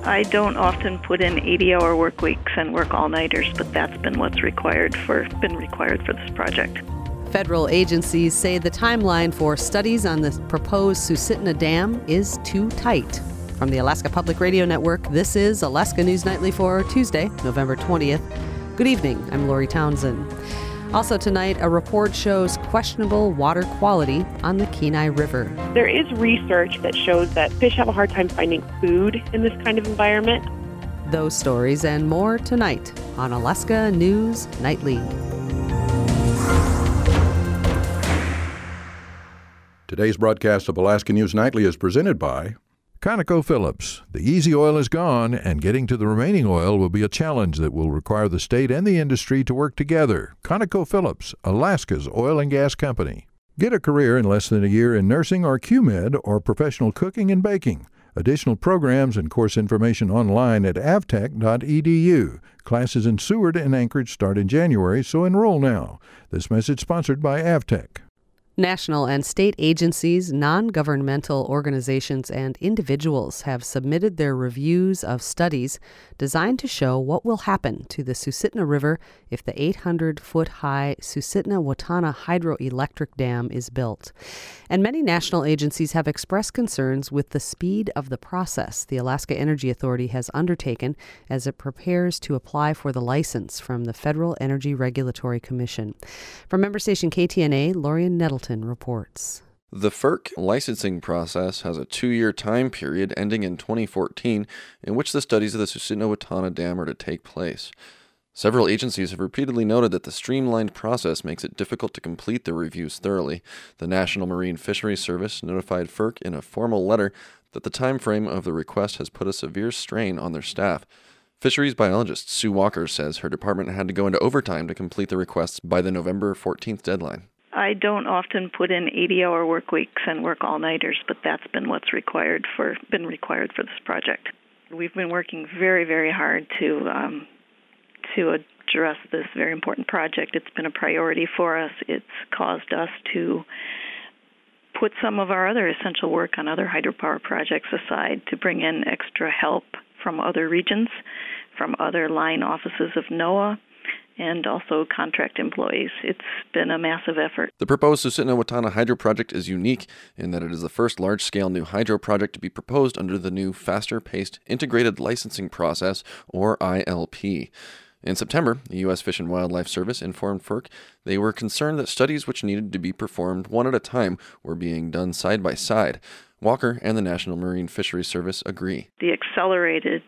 I don't often put in 80-hour work weeks and work all-nighters, but that's been what's required for this project. Federal agencies say the timeline for studies on the proposed Susitna Dam is too tight. From the Alaska Public Radio Network, this is Alaska News Nightly for Tuesday, November 20th. Good evening, I'm Lori Townsend. Also tonight, a report shows questionable water quality on the Kenai River. There is research that shows that fish have a hard time finding food in this kind of environment. Those stories and more tonight on Alaska News Nightly. Today's broadcast of Alaska News Nightly is presented by ConocoPhillips. The easy oil is gone, and getting to the remaining oil will be a challenge that will require the state and the industry to work together. ConocoPhillips, Alaska's oil and gas company. Get a career in less than a year in nursing or QMed or professional cooking and baking. Additional programs and course information online at avtech.edu. Classes in Seward and Anchorage start in January, so enroll now. This message sponsored by Avtech. National and state agencies, non-governmental organizations, and individuals have submitted their reviews of studies designed to show what will happen to the Susitna River if the 800-foot-high Susitna-Watana hydroelectric dam is built. And many national agencies have expressed concerns with the speed of the process the Alaska Energy Authority has undertaken as it prepares to apply for the license from the Federal Energy Regulatory Commission. From member station KTNA, Lorian Nettleton reports. The FERC licensing process has a 2-year time period ending in 2014 in which the studies of the Susitna-Watana Dam are to take place. Several agencies have repeatedly noted that the streamlined process makes it difficult to complete the reviews thoroughly. The National Marine Fisheries Service notified FERC in a formal letter that the time frame of the request has put a severe strain on their staff. Fisheries biologist Sue Walker says her department had to go into overtime to complete the requests by the November 14th deadline. I don't often put in 80-hour work weeks and work all-nighters, but that's been what's required for this project. We've been working very, very hard to address this very important project. It's been a priority for us. It's caused us to put some of our other essential work on other hydropower projects aside to bring in extra help from other regions, from other line offices of NOAA, and also contract employees. It's been a massive effort. The proposed Susitna-Watana hydro project is unique in that it is the first large-scale new hydro project to be proposed under the new faster-paced integrated licensing process, or ILP. In September, the U.S. Fish and Wildlife Service informed FERC they were concerned that studies which needed to be performed one at a time were being done side by side. Walker and the National Marine Fisheries Service agree. The accelerated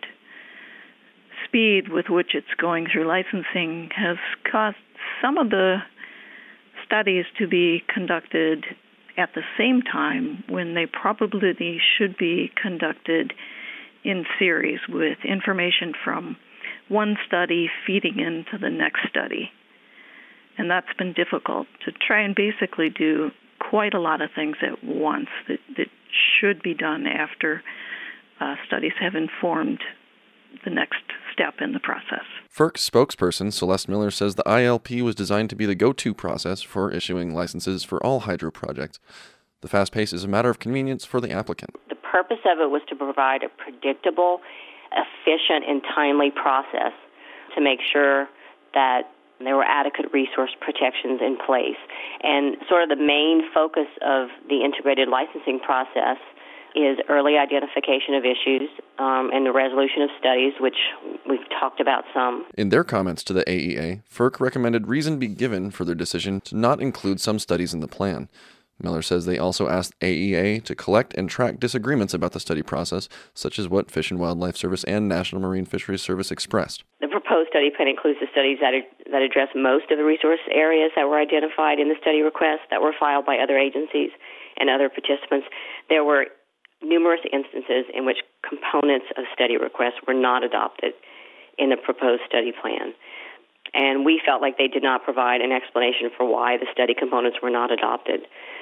speed with which it's going through licensing has caused some of the studies to be conducted at the same time when they probably should be conducted in series with information from one study feeding into the next study. And that's been difficult to try and basically do quite a lot of things at once that should be done after studies have informed the next step in the process. FERC spokesperson Celeste Miller says the ILP was designed to be the go-to process for issuing licenses for all hydro projects. The fast pace is a matter of convenience for the applicant. The purpose of it was to provide a predictable, efficient, and timely process to make sure that there were adequate resource protections in place. And sort of the main focus of the integrated licensing process is early identification of issues and the resolution of studies, which we've talked about some. In their comments to the AEA, FERC recommended reason be given for their decision to not include some studies in the plan. Miller says they also asked AEA to collect and track disagreements about the study process, such as what Fish and Wildlife Service and National Marine Fisheries Service expressed. The proposed study plan includes the studies that address most of the resource areas that were identified in the study requests that were filed by other agencies and other participants. There were numerous instances in which components of study requests were not adopted in the proposed study plan. And we felt like they did not provide an explanation for why the study components were not adopted.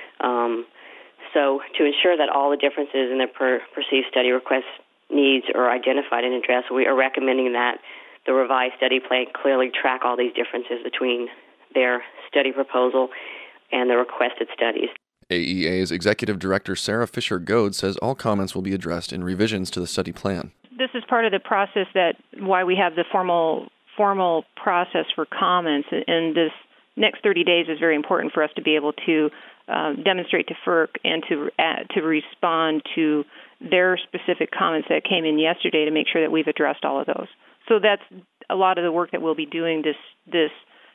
So to ensure that all the differences in the perceived study request needs are identified and addressed, we are recommending that the revised study plan clearly track all these differences between their study proposal and the requested studies. AEA's Executive Director Sarah Fisher-Goad says all comments will be addressed in revisions to the study plan. This is part of the process why we have the formal process for comments, and this next 30 days is very important for us to be able to demonstrate to FERC and to respond to their specific comments that came in yesterday to make sure that we've addressed all of those. So that's a lot of the work that we'll be doing this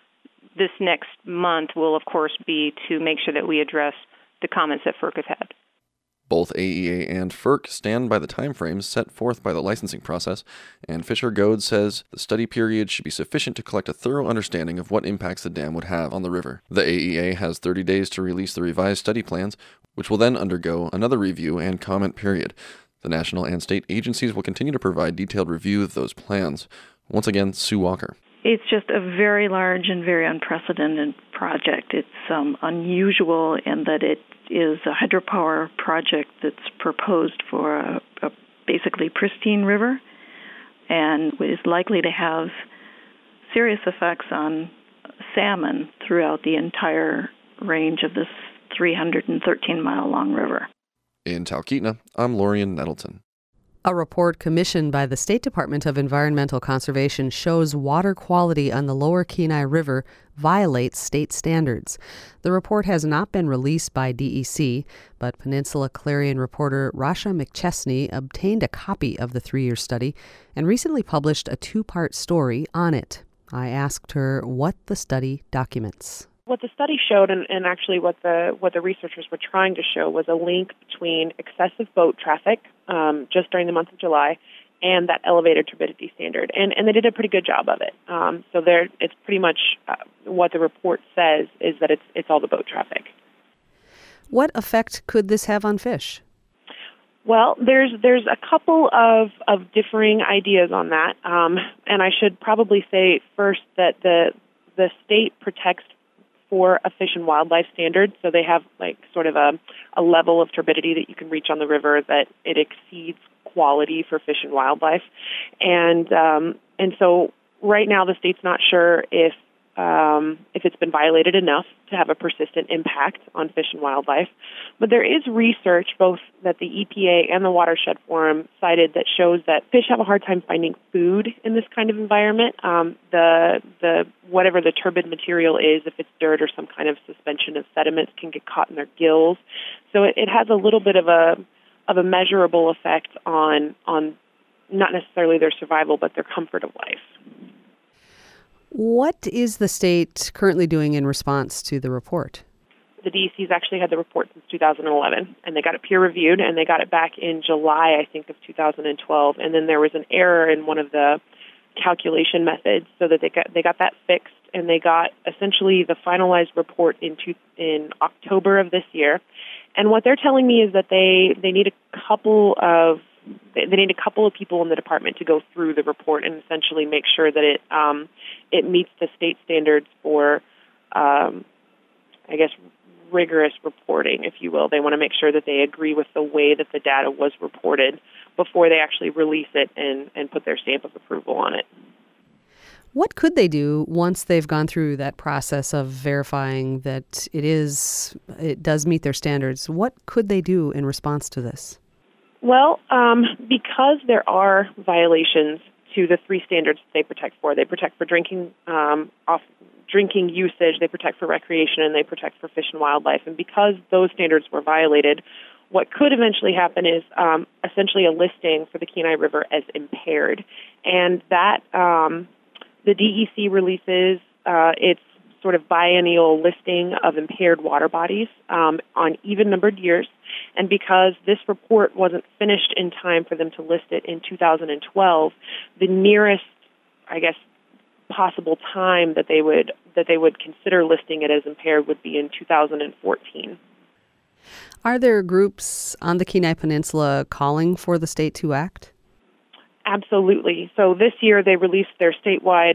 next month will, of course, be to make sure that we address the comments that FERC has had. Both AEA and FERC stand by the timeframes set forth by the licensing process, and Fisher-Goad says the study period should be sufficient to collect a thorough understanding of what impacts the dam would have on the river. The AEA has 30 days to release the revised study plans, which will then undergo another review and comment period. The national and state agencies will continue to provide detailed review of those plans. Once again, Sue Walker. It's just a very large and very unprecedented project. It's unusual in that it is a hydropower project that's proposed for a basically pristine river and is likely to have serious effects on salmon throughout the entire range of this 313-mile-long river. In Talkeetna, I'm Lorian Nettleton. A report commissioned by the State Department of Environmental Conservation shows water quality on the lower Kenai River violates state standards. The report has not been released by DEC, but Peninsula Clarion reporter Rasha McChesney obtained a copy of the 3-year study and recently published a 2-part story on it. I asked her what the study documents. What the study showed, and actually what the researchers were trying to show, was a link between excessive boat traffic just during the month of July and that elevated turbidity standard, and they did a pretty good job of it. So it's pretty much what the report says is that it's all the boat traffic. What effect could this have on fish? Well, there's a couple of differing ideas on that, and I should probably say first that the state protects for a fish and wildlife standard, so they have like sort of a level of turbidity that you can reach on the river that it exceeds quality for fish and wildlife, and so right now the state's not sure if it's been violated enough to have a persistent impact on fish and wildlife. But there is research, both that the EPA and the Watershed Forum cited, that shows that fish have a hard time finding food in this kind of environment. The whatever the turbid material is, if it's dirt or some kind of suspension of sediments, can get caught in their gills. So it has a little bit of a measurable effect on not necessarily their survival, but their comfort of life. What is the state currently doing in response to the report? The DEC's actually had the report since 2011, and they got it peer-reviewed, and they got it back in July, I think, of 2012. And then there was an error in one of the calculation methods, so that they got that fixed, and they got essentially the finalized report in October of this year. And what they're telling me is that they need a couple of people in the department to go through the report and essentially make sure that it meets the state standards for, rigorous reporting, if you will. They want to make sure that they agree with the way that the data was reported before they actually release it and put their stamp of approval on it. What could they do once they've gone through that process of verifying that it does meet their standards? What could they do in response to this? Well, because there are violations to the 3 standards that they protect for drinking, drinking usage, they protect for recreation, and they protect for fish and wildlife. And because those standards were violated, what could eventually happen is essentially a listing for the Kenai River as impaired. And that the DEC releases its sort of biennial listing of impaired water bodies on even-numbered years. And because this report wasn't finished in time for them to list it in 2012, the nearest, possible time that they would consider listing it as impaired would be in 2014. Are there groups on the Kenai Peninsula calling for the state to act? Absolutely. So this year they released their statewide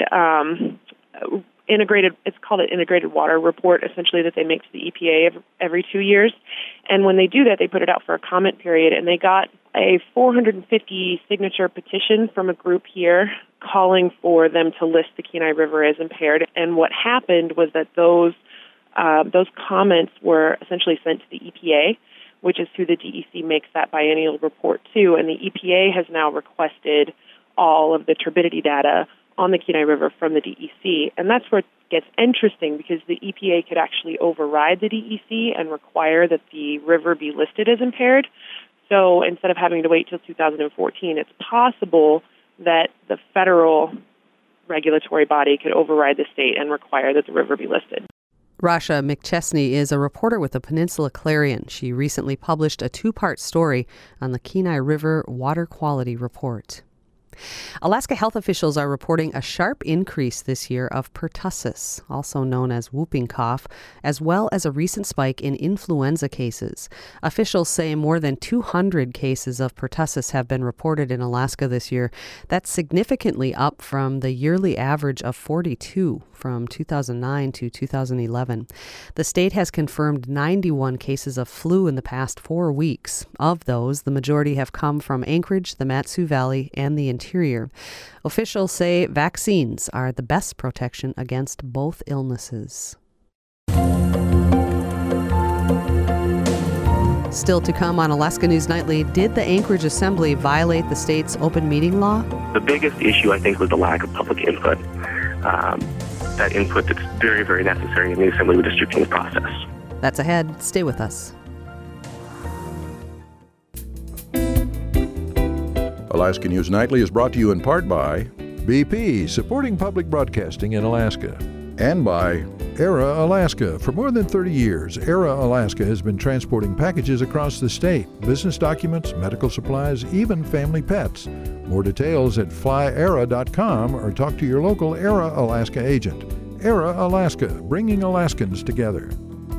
it's called an integrated water report, essentially, that they make to the EPA every 2 years. And when they do that, they put it out for a comment period, and they got a 450 signature petition from a group here calling for them to list the Kenai River as impaired. And what happened was that those comments were essentially sent to the EPA, which is who the DEC makes that biennial report to. And the EPA has now requested all of the turbidity data on the Kenai River from the DEC. And that's where it gets interesting, because the EPA could actually override the DEC and require that the river be listed as impaired. So instead of having to wait till 2014, it's possible that the federal regulatory body could override the state and require that the river be listed. Rasha McChesney is a reporter with the Peninsula Clarion. She recently published a 2-part story on the Kenai River Water Quality Report. Alaska health officials are reporting a sharp increase this year of pertussis, also known as whooping cough, as well as a recent spike in influenza cases. Officials say more than 200 cases of pertussis have been reported in Alaska this year. That's significantly up from the yearly average of 42 from 2009 to 2011. The state has confirmed 91 cases of flu in the past 4 weeks. Of those, the majority have come from Anchorage, the Mat-Su Valley, and the interior. Officials say vaccines are the best protection against both illnesses. Still to come on Alaska News Nightly, did the Anchorage Assembly violate the state's open meeting law? The biggest issue, I think, was the lack of public input. That input that's very, very necessary in the Assembly redistricting process. That's ahead. Stay with us. Alaska News Nightly is brought to you in part by BP, supporting public broadcasting in Alaska, and by Era Alaska. For more than 30 years, Era Alaska has been transporting packages across the state, business documents, medical supplies, even family pets. More details at flyera.com or talk to your local Era Alaska agent. Era Alaska, bringing Alaskans together.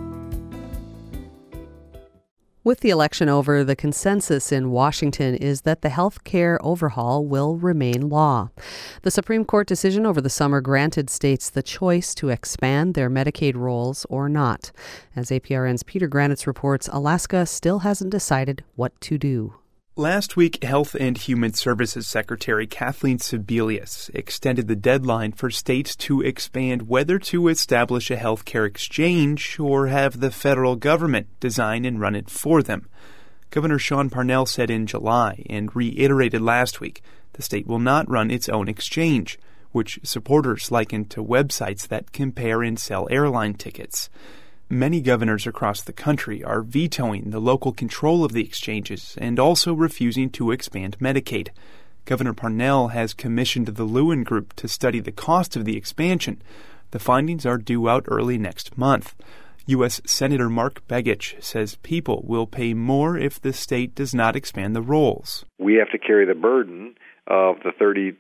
With the election over, the consensus in Washington is that the health care overhaul will remain law. The Supreme Court decision over the summer granted states the choice to expand their Medicaid rolls or not. As APRN's Peter Granitz reports, Alaska still hasn't decided what to do. Last week, Health and Human Services Secretary Kathleen Sebelius extended the deadline for states to expand whether to establish a health care exchange or have the federal government design and run it for them. Governor Sean Parnell said in July and reiterated last week the state will not run its own exchange, which supporters likened to websites that compare and sell airline tickets. Many governors across the country are vetoing the local control of the exchanges and also refusing to expand Medicaid. Governor Parnell has commissioned the Lewin Group to study the cost of the expansion. The findings are due out early next month. U.S. Senator Mark Begich says people will pay more if the state does not expand the rolls. We have to carry the burden of the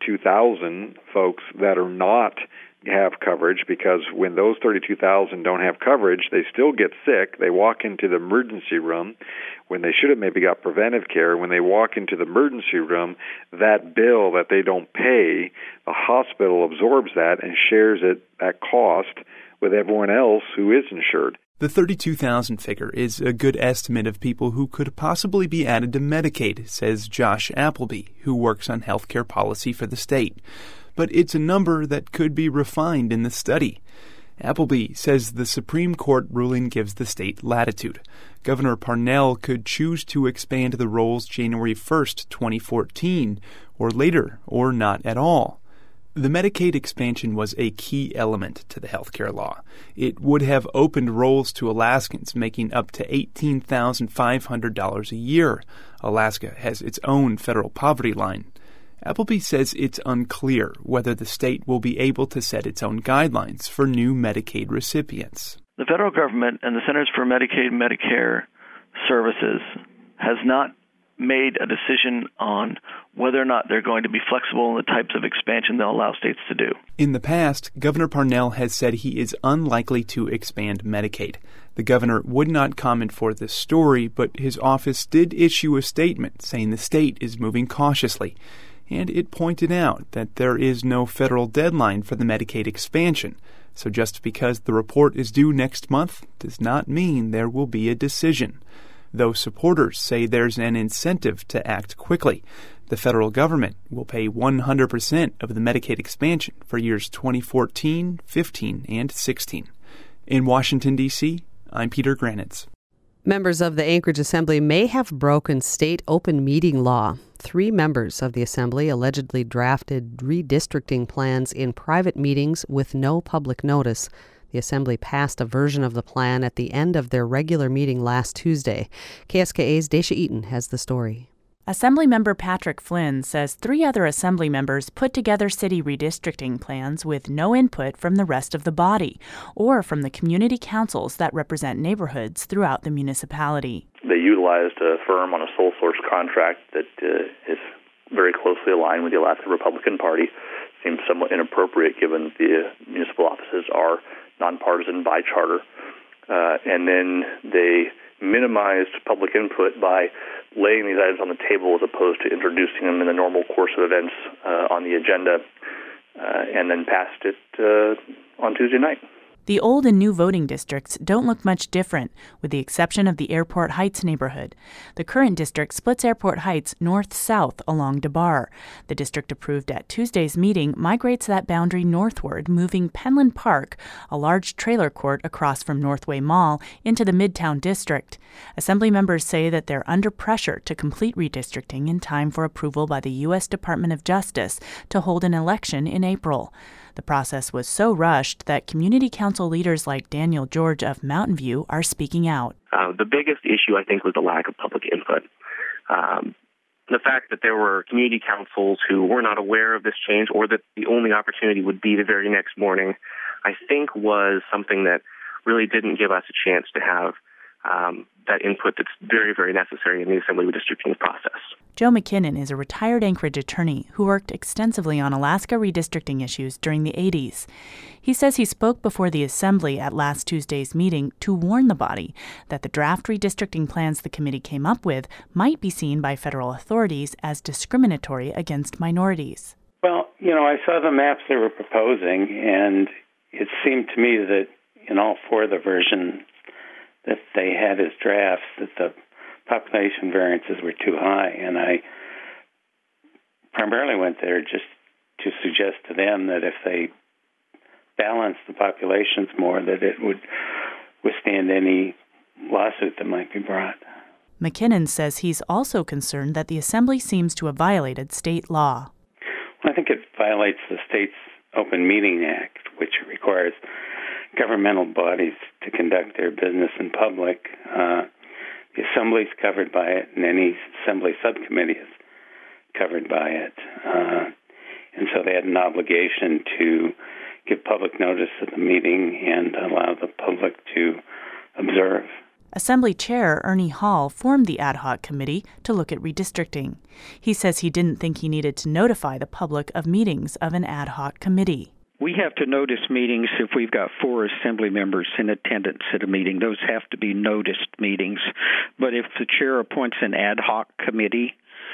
32,000 folks that are not have coverage, because when those 32,000 don't have coverage, they still get sick. They walk into the emergency room when they should have maybe got preventive care. When they walk into the emergency room, that bill that they don't pay, the hospital absorbs that and shares it at cost with everyone else who is insured. The 32,000 figure is a good estimate of people who could possibly be added to Medicaid, says Josh Appleby, who works on healthcare policy for the state. But it's a number that could be refined in the study. Appleby says the Supreme Court ruling gives the state latitude. Governor Parnell could choose to expand the rolls January 1st, 2014, or later, or not at all. The Medicaid expansion was a key element to the healthcare law. It would have opened rolls to Alaskans making up to $18,500 a year. Alaska has its own federal poverty line. Appleby says it's unclear whether the state will be able to set its own guidelines for new Medicaid recipients. The federal government and the Centers for Medicaid and Medicare Services has not made a decision on whether or not they're going to be flexible in the types of expansion they'll allow states to do. In the past, Governor Parnell has said he is unlikely to expand Medicaid. The governor would not comment for this story, but his office did issue a statement saying the state is moving cautiously. And it pointed out that there is no federal deadline for the Medicaid expansion. So just because the report is due next month does not mean there will be a decision. Though supporters say there's an incentive to act quickly. The federal government will pay 100% of the Medicaid expansion for years 2014, 15, and 16. In Washington, D.C., I'm Peter Granitz. Members of the Anchorage Assembly may have broken state open meeting law. 3 members of the Assembly allegedly drafted redistricting plans in private meetings with no public notice. The Assembly passed a version of the plan at the end of their regular meeting last Tuesday. KSKA's Daisha Eaton has the story. Assemblymember Patrick Flynn says 3 other Assembly members put together city redistricting plans with no input from the rest of the body or from the community councils that represent neighborhoods throughout the municipality. They utilized a firm on a sole source contract that is very closely aligned with the Alaska Republican Party. Seems somewhat inappropriate given the municipal offices are nonpartisan by charter. And then they minimized public input by laying these items on the table as opposed to introducing them in the normal course of events on the agenda, and then passed it on Tuesday night. The old and new voting districts don't look much different, with the exception of the Airport Heights neighborhood. The current district splits Airport Heights north-south along DeBar. The district approved at Tuesday's meeting migrates that boundary northward, moving Penland Park, a large trailer court across from Northway Mall, into the Midtown district. Assembly members say that they're under pressure to complete redistricting in time for approval by the U.S. Department of Justice to hold an election in April. The process was so rushed that community council leaders like Daniel George of Mountain View are speaking out. The biggest issue, I think, was the lack of public input. The fact that there were community councils who were not aware of this change or that the only opportunity would be the very next morning, I think was something that really didn't give us a chance to have that input that's very, very necessary in the Assembly redistricting process. Joe McKinnon is a retired Anchorage attorney who worked extensively on Alaska redistricting issues during the 80s. He says he spoke before the Assembly at last Tuesday's meeting to warn the body that the draft redistricting plans the committee came up with might be seen by federal authorities as discriminatory against minorities. Well, I saw the maps they were proposing, and it seemed to me that in all 4 of the versions that they had as drafts, that the population variances were too high, and I primarily went there just to suggest to them that if they balanced the populations more, that it would withstand any lawsuit that might be brought. McKinnon says he's also concerned that the Assembly seems to have violated state law. Well, I think it violates the state's Open Meeting Act, which requires governmental bodies to conduct their business in public. The Assembly is covered by it, and any Assembly subcommittee is covered by it. And so they had an obligation to give public notice of the meeting and allow the public to observe. Assembly Chair Ernie Hall formed the ad hoc committee to look at redistricting. He says he didn't think he needed to notify the public of meetings of an ad hoc committee. We have to notice meetings if we've got 4 Assembly members in attendance at a meeting. Those have to be noticed meetings. But if the chair appoints an ad hoc committee,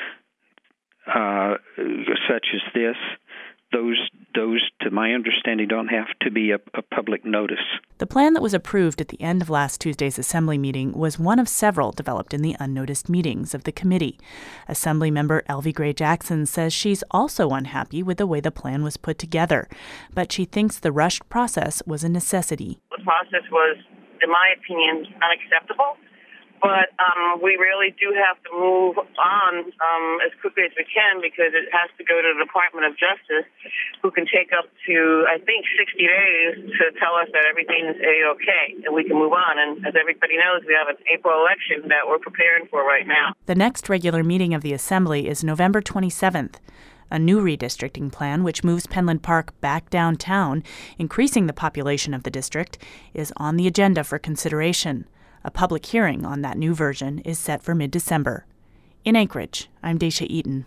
such as this, those, to my understanding, don't have to be a public notice. The plan that was approved at the end of last Tuesday's Assembly meeting was one of several developed in the unnoticed meetings of the committee. Assembly member Elvie Gray Jackson says she's also unhappy with the way the plan was put together, but she thinks the rushed process was a necessity. The process was, in my opinion, unacceptable. But we really do have to move on as quickly as we can because it has to go to the Department of Justice, who can take up to, I think, 60 days to tell us that everything is A-OK and we can move on. And as everybody knows, we have an April election that we're preparing for right now. The next regular meeting of the Assembly is November 27th. A new redistricting plan, which moves Penland Park back downtown, increasing the population of the district, is on the agenda for consideration. A public hearing on that new version is set for mid-December. In Anchorage, I'm Daisha Eaton.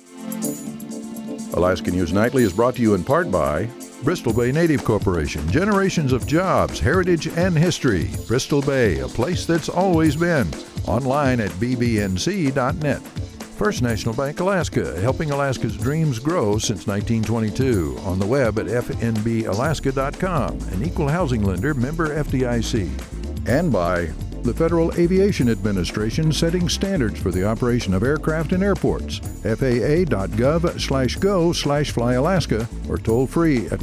Alaska News Nightly is brought to you in part by Bristol Bay Native Corporation. Generations of jobs, heritage, and history. Bristol Bay, a place that's always been. Online at bbnc.net. First National Bank Alaska, helping Alaska's dreams grow since 1922. On the web at fnbalaska.com. An equal housing lender, member FDIC. And by the Federal Aviation Administration setting standards for the operation of aircraft and airports. FAA.gov/go/flyalaska or toll free at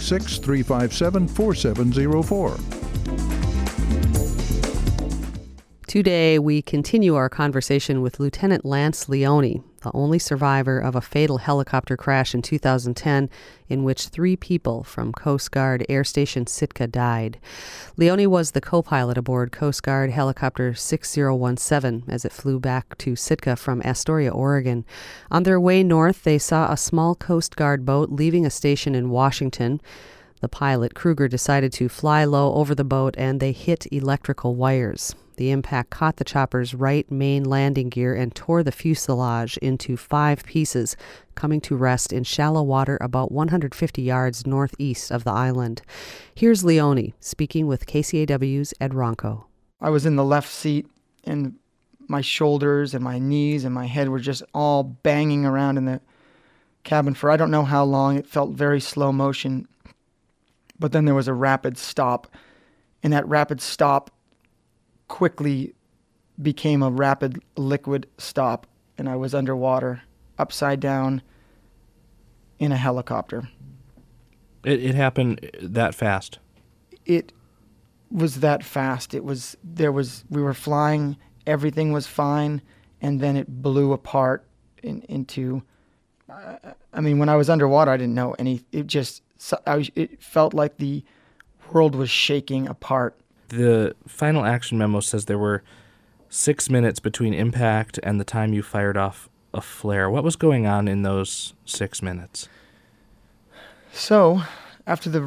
1-866-357-4704. Today, we continue our conversation with Lieutenant Lance Leone, the only survivor of a fatal helicopter crash in 2010 in which 3 people from Coast Guard Air Station Sitka died. Leone was the co-pilot aboard Coast Guard Helicopter 6017 as it flew back to Sitka from Astoria, Oregon. On their way north, they saw a small Coast Guard boat leaving a station in Washington. The pilot, Kruger, decided to fly low over the boat and they hit electrical wires. The impact caught the chopper's right main landing gear and tore the fuselage into 5 pieces, coming to rest in shallow water about 150 yards northeast of the island. Here's Leone speaking with KCAW's Ed Ronco. I was in the left seat, and my shoulders and my knees and my head were just all banging around in the cabin for I don't know how long. It felt very slow motion. But then there was a rapid stop, and that rapid stop quickly became a rapid liquid stop, and I was underwater, upside down, in a helicopter. It happened that fast? It was that fast. We were flying, everything was fine, and then it blew apart into, when I was underwater, I didn't know any, it felt like the world was shaking apart. The final action memo says there were 6 minutes between impact and the time you fired off a flare. What was going on in those 6 minutes? So, after the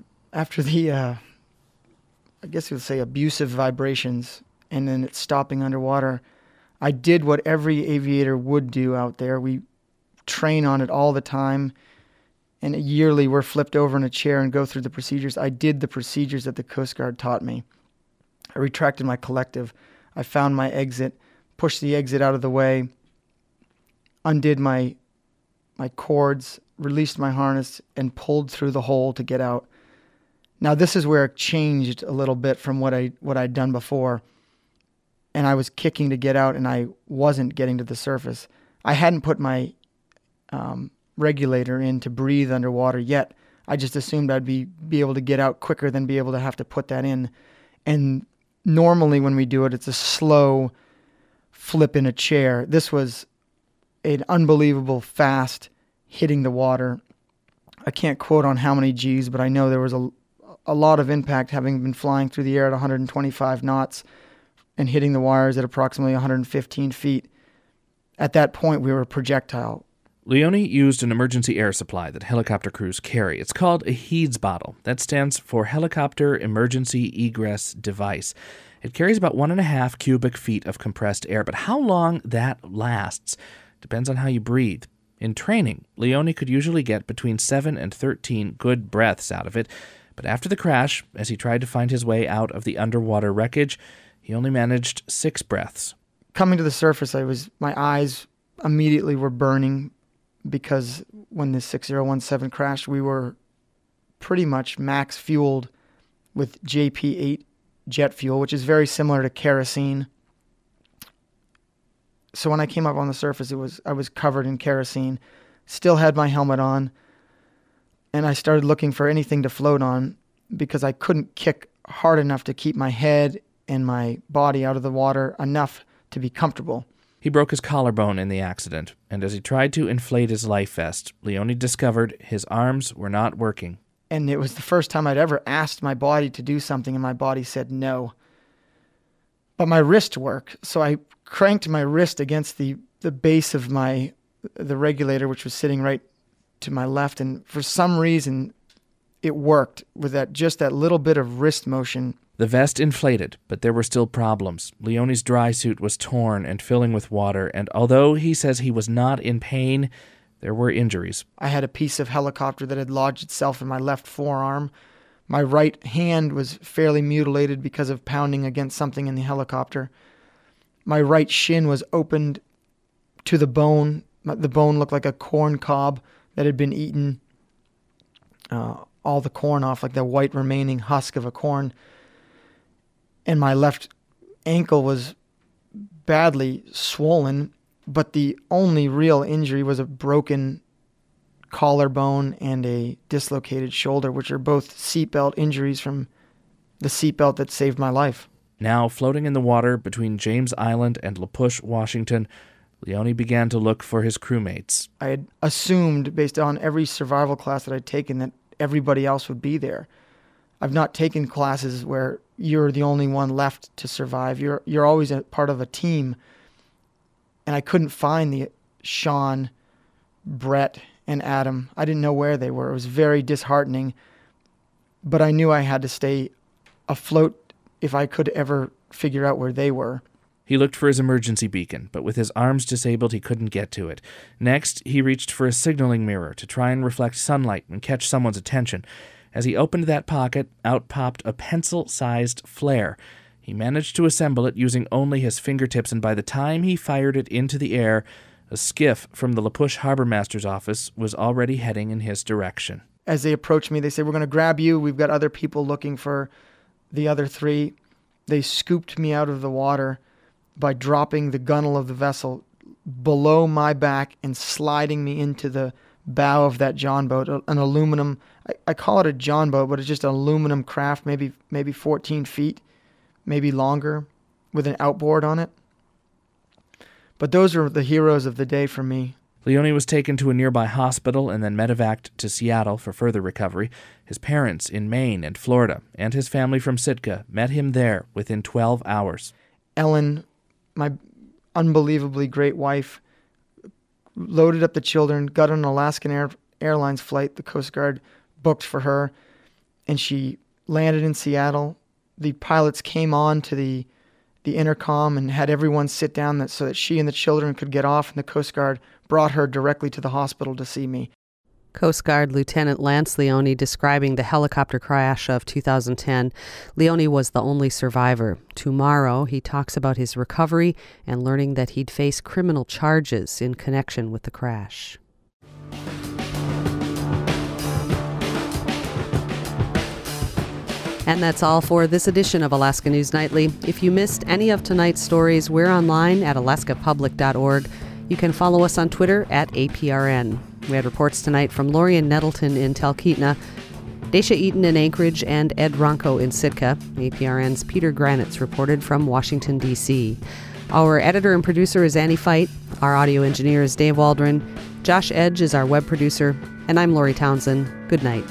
I guess you would say abusive vibrations, and then it's stopping underwater, I did what every aviator would do out there. We train on it all the time. And yearly, we're flipped over in a chair and go through the procedures. I did the procedures that the Coast Guard taught me. I retracted my collective. I found my exit, pushed the exit out of the way, undid my cords, released my harness, and pulled through the hole to get out. Now, this is where it changed a little bit from what I'd done before. And I was kicking to get out, and I wasn't getting to the surface. I hadn't put my regulator in to breathe underwater yet. I just assumed I'd be able to get out quicker than be able to have to put that in. And normally when we do it, it's a slow flip in a chair. This was an unbelievable fast hitting the water. I can't quote on how many G's, but I know there was a lot of impact, having been flying through the air at 125 knots and hitting the wires at approximately 115 feet. At that point, we were a projectile. Leone used an emergency air supply that helicopter crews carry. It's called a HEEDS bottle. That stands for Helicopter Emergency Egress Device. It carries about 1.5 cubic feet of compressed air, but how long that lasts depends on how you breathe. In training, Leone could usually get between 7 and 13 good breaths out of it, but after the crash, as he tried to find his way out of the underwater wreckage, he only managed 6 breaths. Coming to the surface, my eyes immediately were burning, because when the 6017 crashed, we were pretty much max fueled with JP8 jet fuel, which is very similar to kerosene. So when I came up on the surface, I was covered in kerosene, still had my helmet on, and I started looking for anything to float on because I couldn't kick hard enough to keep my head and my body out of the water enough to be comfortable. He broke his collarbone in the accident, and as he tried to inflate his life vest, Leone discovered his arms were not working. And it was the first time I'd ever asked my body to do something, and my body said no. But my wrist worked, so I cranked my wrist against the base of the regulator, which was sitting right to my left, and for some reason, it worked with that little bit of wrist motion. The vest inflated, but there were still problems. Leone's dry suit was torn and filling with water, and although he says he was not in pain, there were injuries. I had a piece of helicopter that had lodged itself in my left forearm. My right hand was fairly mutilated because of pounding against something in the helicopter. My right shin was opened to the bone. The bone looked like a corn cob that had been eaten, all the corn off, like the white remaining husk of a corn. And my left ankle was badly swollen, but the only real injury was a broken collarbone and a dislocated shoulder, which are both seatbelt injuries from the seatbelt that saved my life. Now floating in the water between James Island and La Push, Washington, Leone began to look for his crewmates. I had assumed, based on every survival class that I'd taken, that everybody else would be there. I've not taken classes where you're the only one left to survive. You're always a part of a team. And I couldn't find the Sean, Brett, and Adam. I didn't know where they were. It was very disheartening. But I knew I had to stay afloat if I could ever figure out where they were. He looked for his emergency beacon, but with his arms disabled, he couldn't get to it. Next, he reached for a signaling mirror to try and reflect sunlight and catch someone's attention. As he opened that pocket, out popped a pencil-sized flare. He managed to assemble it using only his fingertips, and by the time he fired it into the air, a skiff from the La Push Harbor Master's office was already heading in his direction. As they approached me, they said, "We're going to grab you. We've got other people looking for the other three." They scooped me out of the water by dropping the gunwale of the vessel below my back and sliding me into the bow of that John boat, an aluminum, I call it a John boat, but it's just an aluminum craft, maybe 14 feet, maybe longer, with an outboard on it. But those are the heroes of the day for me. Leone was taken to a nearby hospital and then medevaced to Seattle for further recovery. His parents in Maine and Florida and his family from Sitka met him there within 12 hours. Ellen, my unbelievably great wife, loaded up the children, got on an Alaskan Airlines flight the Coast Guard booked for her, and she landed in Seattle. The pilots came on to the intercom and had everyone sit down so that she and the children could get off, and the Coast Guard brought her directly to the hospital to see me. Coast Guard Lieutenant Lance Leone describing the helicopter crash of 2010. Leone was the only survivor. Tomorrow, he talks about his recovery and learning that he'd face criminal charges in connection with the crash. And that's all for this edition of Alaska News Nightly. If you missed any of tonight's stories, we're online at alaskapublic.org. You can follow us on Twitter at APRN. We had reports tonight from Lorian Nettleton in Talkeetna, Daisha Eaton in Anchorage, and Ed Ronco in Sitka. APRN's Peter Granitz reported from Washington, D.C. Our editor and producer is Annie Fite. Our audio engineer is Dave Waldron. Josh Edge is our web producer. And I'm Lori Townsend. Good night.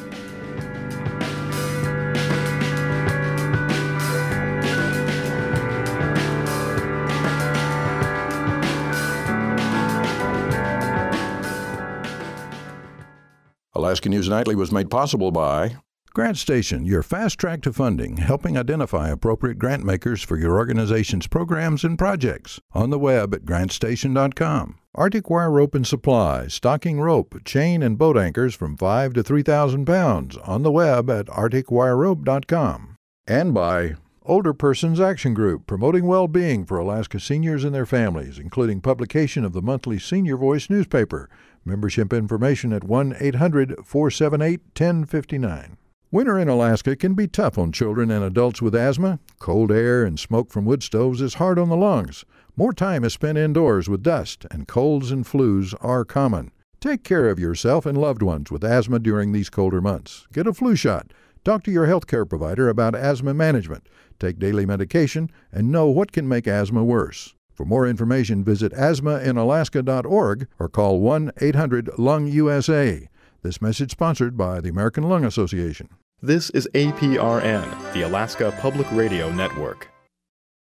Alaska News Nightly was made possible by Grant Station, your fast track to funding, helping identify appropriate grant makers for your organization's programs and projects. On the web at grantstation.com. Arctic Wire Rope and Supply, stocking rope, chain, and boat anchors from 5 to 3,000 pounds. On the web at arcticwirerope.com. And by Older Persons Action Group, promoting well-being for Alaska seniors and their families, including publication of the monthly Senior Voice newspaper. Membership information at 1-800-478-1059. Winter in Alaska can be tough on children and adults with asthma. Cold air and smoke from wood stoves is hard on the lungs. More time is spent indoors with dust, and colds and flus are common. Take care of yourself and loved ones with asthma during these colder months. Get a flu shot. Talk to your healthcare provider about asthma management. Take daily medication and know what can make asthma worse. For more information, visit asthmainalaska.org or call 1-800-LUNG-USA. This message sponsored by the American Lung Association. This is APRN, the Alaska Public Radio Network.